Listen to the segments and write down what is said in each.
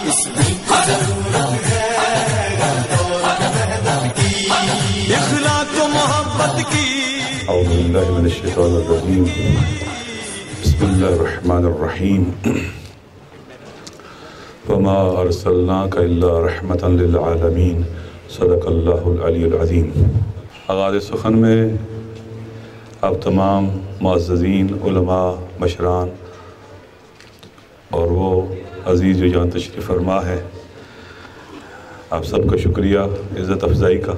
اخلاق و محبت کی اعوذ باللہ من الشیطان الرجیم بسم اللہ الرحمن الرحیم وما ارسلناک الا رحمتا للعالمین صدق اللہ العلی العظیم۔ آغاز سخن میں آپ تمام معززین علماء مشران اور وہ عزیز جو یہاں تشریف فرما ہے، آپ سب کا شکریہ عزت افزائی کا۔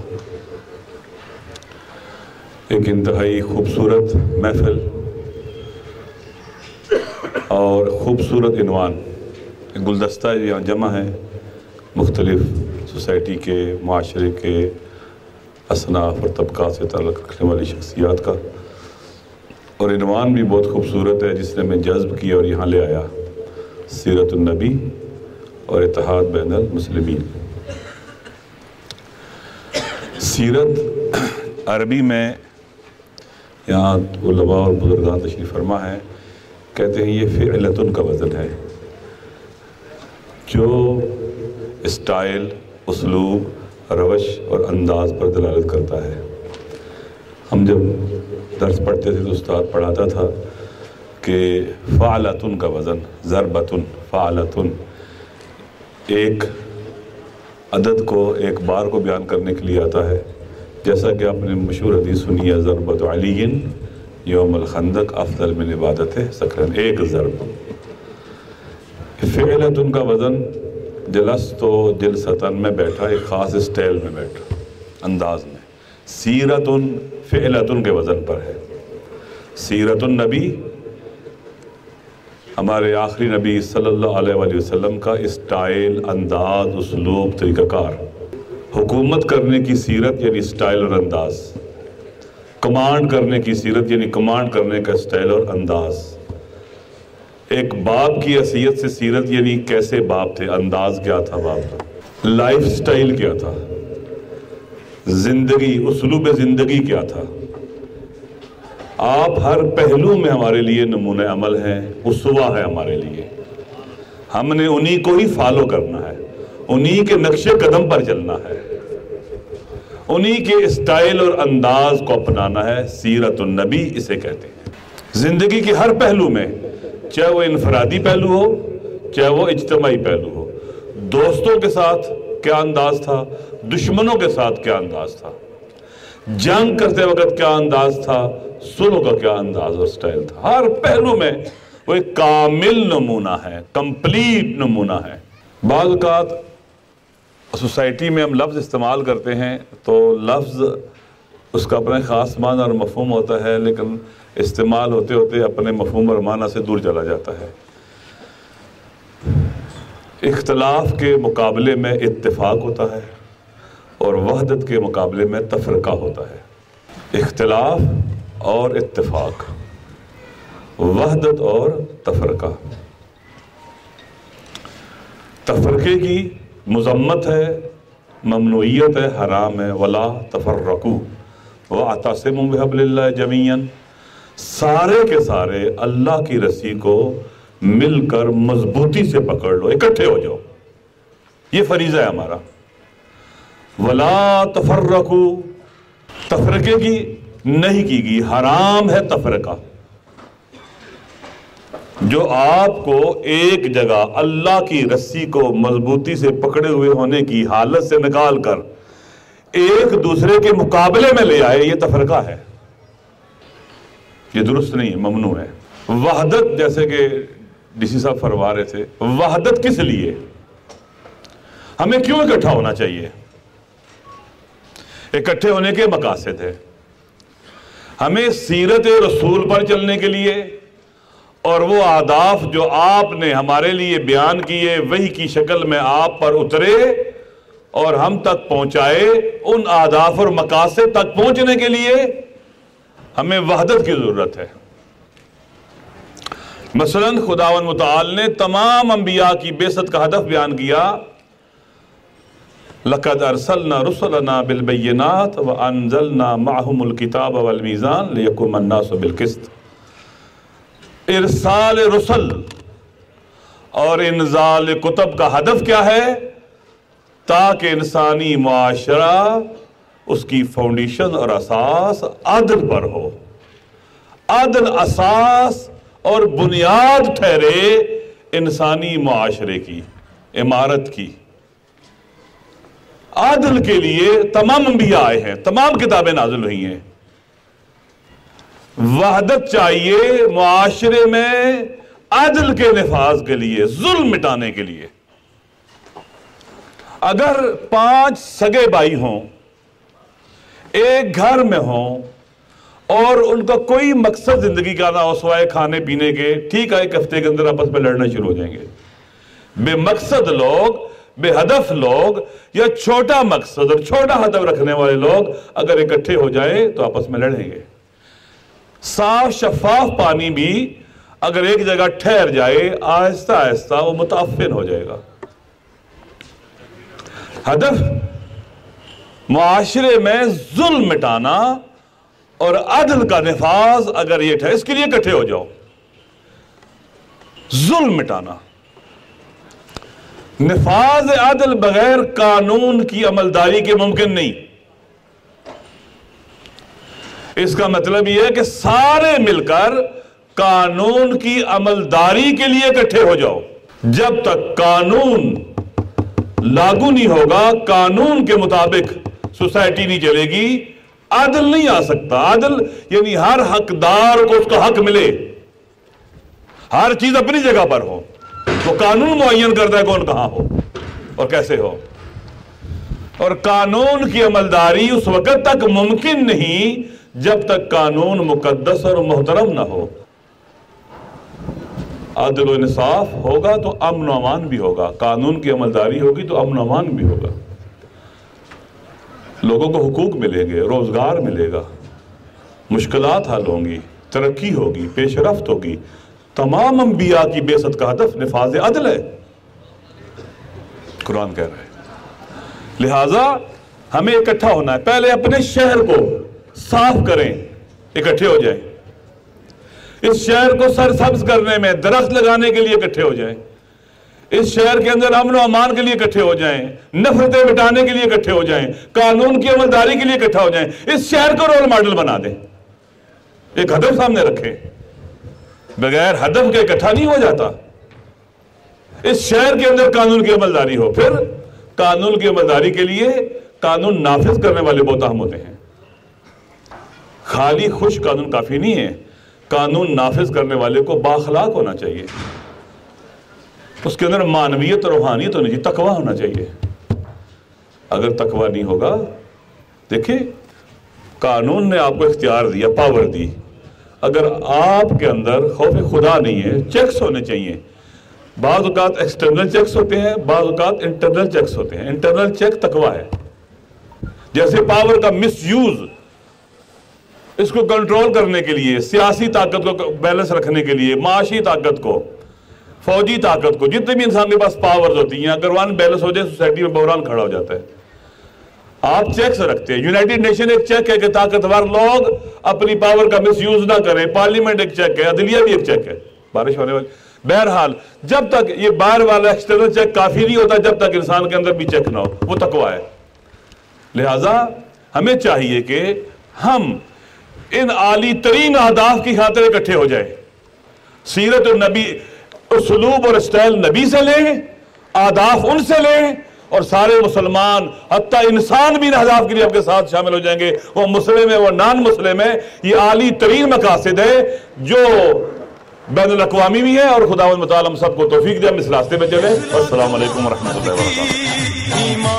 ایک انتہائی خوبصورت محفل اور خوبصورت عنوان، ایک گلدستہ یہاں جمع ہے مختلف سوسائٹی کے، معاشرے کے اصناف اور طبقات سے تعلق رکھنے والی شخصیات کا، اور عنوان بھی بہت خوبصورت ہے جس نے میں جذب کیا اور یہاں لے آیا، سیرت النبی اور اتحاد بین المسلمین۔ سیرت عربی میں یہاں علماء اور بزرگان تشریف فرما ہے، کہتے ہیں یہ فعلتن کا وزن ہے، جو اسٹائل، اسلوب، روش اور انداز پر دلالت کرتا ہے۔ ہم جب درس پڑھتے تھے تو استاد پڑھاتا تھا کہ فعلتن کا وزن، ضربتن، فعلتن، ایک عدد کو، ایک بار کو بیان کرنے کے لیے آتا ہے، جیسا کہ آپ نے مشہور حدیث سنی ہے، ضربت علی یوم الخندق افضل من عبادت سکرن، ایک ضرب۔ فعلتن کا وزن جلست و جلستن میں بیٹھا، ایک خاص اسٹائل میں بیٹھا، انداز میں۔ سیرتن فعلتن کے وزن پر ہے۔ سیرت النبی ہمارے آخری نبی صلی اللہ علیہ وآلہ وسلم کا اسٹائل، انداز، اسلوب، طریقہ کار۔ حکومت کرنے کی سیرت یعنی اسٹائل اور انداز، کمانڈ کرنے کی سیرت یعنی کمانڈ کرنے کا اسٹائل اور انداز۔ ایک باپ کی حیثیت سے سیرت یعنی کیسے باپ تھے، انداز کیا تھا باپ کا، لائف اسٹائل کیا تھا، زندگی، اسلوب زندگی کیا تھا۔ آپ ہر پہلو میں ہمارے لیے نمونہ عمل ہیں، اسوہ ہے ہمارے لیے۔ ہم نے انہی کو ہی فالو کرنا ہے، انہی کے نقش قدم پر چلنا ہے، انہی کے اسٹائل اور انداز کو اپنانا ہے۔ سیرت النبی اسے کہتے ہیں۔ زندگی کے ہر پہلو میں، چاہے وہ انفرادی پہلو ہو، چاہے وہ اجتماعی پہلو ہو، دوستوں کے ساتھ کیا انداز تھا، دشمنوں کے ساتھ کیا انداز تھا، جنگ کرتے وقت کیا انداز تھا، صلح کا کیا انداز اور سٹائل تھا، ہر پہلو میں وہ ایک کامل نمونہ ہے، کمپلیٹ نمونہ ہے۔ بعض اوقات سوسائٹی میں ہم لفظ استعمال کرتے ہیں تو لفظ اس کا اپنا خاص معنی اور مفہوم ہوتا ہے، لیکن استعمال ہوتے ہوتے اپنے مفہوم اور معنی سے دور چلا جاتا ہے۔ اختلاف کے مقابلے میں اتفاق ہوتا ہے اور وحدت کے مقابلے میں تفرقہ ہوتا ہے۔ اختلاف اور اتفاق، وحدت اور تفرقہ۔ تفرقے کی مذمت ہے، ممنوعیت ہے، حرام ہے۔ وَلَا تَفَرَّقُوا وَاعْتَصِمُوا بِحَبْلِ اللَّهِ جَمِيعًا، سارے کے سارے اللہ کی رسی کو مل کر مضبوطی سے پکڑ لو، اکٹھے ہو جاؤ، یہ فریضہ ہے ہمارا۔ وَلَا تَفَرَّقُوا، تفرقے کی نہیں کی گئی، حرام ہے تفرقہ۔ جو آپ کو ایک جگہ اللہ کی رسی کو مضبوطی سے پکڑے ہوئے ہونے کی حالت سے نکال کر ایک دوسرے کے مقابلے میں لے آئے، یہ تفرقہ ہے، یہ درست نہیں، ممنوع ہے۔ وحدت، جیسے کہ ڈی سی صاحب فرما رہے تھے، وحدت کس لیے، ہمیں کیوں اکٹھا ہونا چاہیے؟ اکٹھے ہونے کے مقاصد ہے، ہمیں سیرت رسول پر چلنے کے لیے، اور وہ اہداف جو آپ نے ہمارے لیے بیان کیے وحی کی شکل میں آپ پر اترے اور ہم تک پہنچائے، ان اہداف اور مقاصد تک پہنچنے کے لیے ہمیں وحدت کی ضرورت ہے۔ مثلا خداوند متعال نے تمام انبیاء کی بعثت کا ہدف بیان کیا، لَقَدْ أَرْسَلْنَا رُسُلَنَا بِالْبَيِّنَاتِ وَأَنزَلْنَا مَعَهُمُ الْكِتَابَ وَالْمِيزَانَ لِيَقُومَ النَّاسُ بِالْقِسْطِ۔ ارسال رسل، اور انزال کتب کا ہدف کیا ہے؟ تاکہ انسانی معاشرہ اس کی فاؤنڈیشن اور اساس عدل پر ہو، عدل اساس اور بنیاد ٹھہرے انسانی معاشرے کی، عمارت کی۔ عدل کے لیے تمام انبیاء آئے ہیں، تمام کتابیں نازل ہوئی ہیں۔ وحدت چاہیے معاشرے میں عدل کے نفاذ کے لیے، ظلم مٹانے کے لیے۔ اگر 5 سگے بھائی ہوں، ایک گھر میں ہوں، اور ان کا کوئی مقصد زندگی کا نہ ہو سوائے کھانے پینے کے، ٹھیک ہے، ایک ہفتے کے اندر آپس میں لڑنا شروع ہو جائیں گے۔ بے مقصد لوگ، بے ہدف لوگ، یا چھوٹا مقصد اور چھوٹا ہدف رکھنے والے لوگ اگر اکٹھے ہو جائیں تو آپس میں لڑیں گے۔ صاف شفاف پانی بھی اگر ایک جگہ ٹھہر جائے، آہستہ آہستہ وہ متعفن ہو جائے گا۔ ہدف معاشرے میں ظلم مٹانا اور عدل کا نفاذ اگر یہ ٹھہر، اس کے لیے اکٹھے ہو جاؤ۔ ظلم مٹانا، نفاذ عدل بغیر قانون کی عملداری کے ممکن نہیں۔ اس کا مطلب یہ ہے کہ سارے مل کر قانون کی عملداری کے لیے اکٹھے ہو جاؤ۔ جب تک قانون لاگو نہیں ہوگا، قانون کے مطابق سوسائٹی نہیں چلے گی، عدل نہیں آ سکتا۔ عدل یعنی ہر حقدار کو اس کا حق ملے، ہر چیز اپنی جگہ پر ہو۔ تو قانون معین کرتا ہے کون کہاں ہو اور کیسے ہو، اور قانون کی عملداری اس وقت تک ممکن نہیں جب تک قانون مقدس اور محترم نہ ہو۔ عدل و انصاف ہوگا تو امن و امان بھی ہوگا، قانون کی عملداری ہوگی تو امن و امان بھی ہوگا، لوگوں کو حقوق ملیں گے، روزگار ملے گا، مشکلات حل ہوں گی، ترقی ہوگی، پیش رفت ہوگی۔ تمام انبیاء کی بعثت کا ہدف نفاذ عدل ہے، قرآن کہہ رہا ہے۔ لہٰذا ہمیں اکٹھا ہونا ہے، پہلے اپنے شہر کو صاف کریں، اکٹھے ہو جائیں۔ اس شہر کو سرسبز کرنے میں درخت لگانے کے لیے اکٹھے ہو جائیں، اس شہر کے اندر امن و امان کے لیے اکٹھے ہو جائیں، نفرتیں مٹانے کے لیے اکٹھے ہو جائیں، قانون کی عملداری کے لیے اکٹھا ہو جائیں، اس شہر کو رول ماڈل بنا دیں، ایک ہدف سامنے رکھیں۔ بغیر ہدف کے اکٹھا نہیں ہو جاتا۔ اس شہر کے اندر قانون کی عملداری ہو، پھر قانون کی عملداری کے لیے قانون نافذ کرنے والے بہت اہم ہوتے ہیں۔ خالی خوش قانون کافی نہیں ہے، قانون نافذ کرنے والے کو بااخلاق ہونا چاہیے، اس کے اندر معنویت اور روحانیت ہونی چاہیے، تقوی ہونا چاہیے۔ اگر تقوی نہیں ہوگا، دیکھیں قانون نے آپ کو اختیار دیا، پاور دی، اگر آپ کے اندر خوف خدا نہیں ہے، چیکس ہونے چاہیے۔ بعض اوقات ایکسٹرنل چیکس ہوتے ہیں، بعض اوقات انٹرنل چیکس ہوتے ہیں۔ انٹرنل چیک تقوی ہے، جیسے پاور کا مس یوز، اس کو کنٹرول کرنے کے لیے، سیاسی طاقت کو بیلنس رکھنے کے لیے، معاشی طاقت کو، فوجی طاقت کو، جتنے بھی انسان کے پاس پاورز ہوتی ہیں، اگر ون بیلنس ہو جائے سوسائٹی میں بحران کھڑا ہو جاتا ہے۔ آپ چیکس رکھتے ہیں، یونائٹڈ نیشن ایک چیک ہے کہ طاقتور لوگ اپنی پاور کا مس یوز نہ کریں، پارلیمنٹ ایک چیک ہے، عدلیہ بھی ایک چیک ہے، بارش ہونے والی۔ بہرحال جب تک یہ باہر والا ایکسٹرنل چیک کافی نہیں ہوتا، جب تک انسان کے اندر بھی چیک نہ ہو، وہ تقوی ہے۔ لہٰذا ہمیں چاہیے کہ ہم ان عالی ترین اہداف کی خاطر اکٹھے ہو جائیں۔ سیرت النبی، اسلوب اور اسٹائل نبی سے لیں، اہداف ان سے لیں، اور سارے مسلمان حتیٰ انسان بھی ان اہداف کے لیے آپ کے ساتھ شامل ہو جائیں گے، وہ مسلم ہے وہ نان مسلم ہے۔ یہ عالی ترین مقاصد ہے جو بین الاقوامی بھی ہے، اور خداوند متعال ہم سب کو توفیق دے ہم اس راستے میں چلیں۔ السلام علیکم ورحمۃ اللہ وبرکاتہ۔